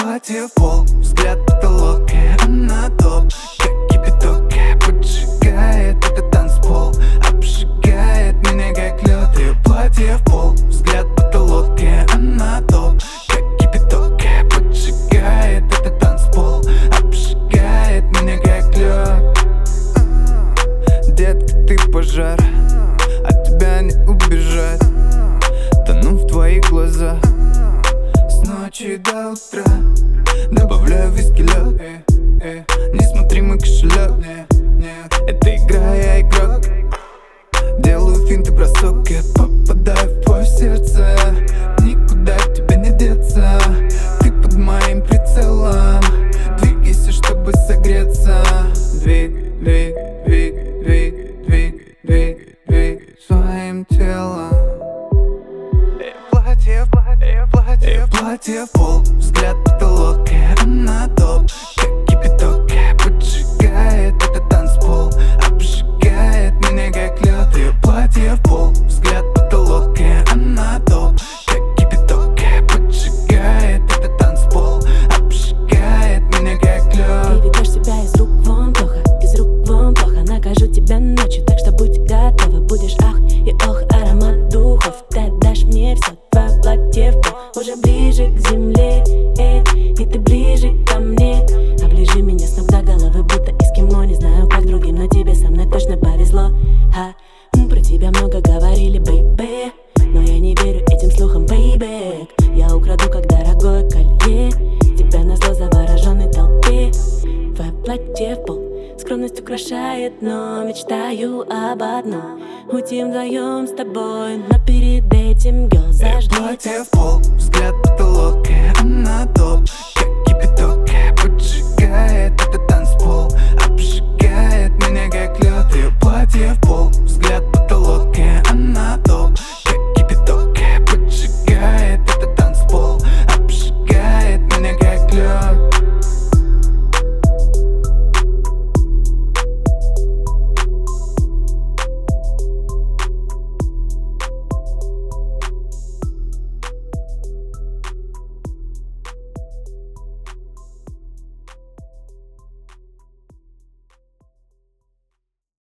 платье в пол, взгляд потолок, и она топ. Как кипяток, поджигает этот танцпол, обжигает меня как лед. Ее платье в пол, взгляд потолок, и она топ. Как кипяток, поджигает этот танцпол, обжигает меня как лед. Детка, ты пожар, от тебя не убежать. Тону в твоих глазах с ночи до утра. Добавляю виски, лед, не смотри мой кошелек, нет, это игра, я игрок. Делаю финт и бросок, я попадаю в твое сердце. Никуда от тебя не деться, ты под моим прицелом. Двигайся, чтобы согреться. Двигай, двигай, двигай, двигай, двигай, двигай, двигай своим телом. Платье в пол, взгляд потолок, и она топ. Как кипяток, поджигает этот танцпол, обжигает меня как лед. Ее платье в пол, взгляд потолок, и она топ. Как кипяток, поджигает этот танцпол, обжигает меня как лед. Ты ведешь себя из рук вон плохо, из рук вон плохо. Накажу тебя ночью, так что будь готова. Будешь ах и ох, аромат духов. Ты отдашь мне все, твое платье в пол уже ближе к земле, и ты ближе ко мне. Оближи меня с ног до головы, будто эскимо. Не знаю, как другим, но тебе со мной точно повезло. Про тебя много говорили, бэйбэ, но я не верю этим слухам, бэйбэк. Я украду, как дорогое колье, тебя назло завороженной толпе. Твое платье в пол скромность украшает, но мечтаю об одном: уйти вдвоем с тобой, но перед этим, girl, зажги. Платье в пол, взгляд потолок, и она топ.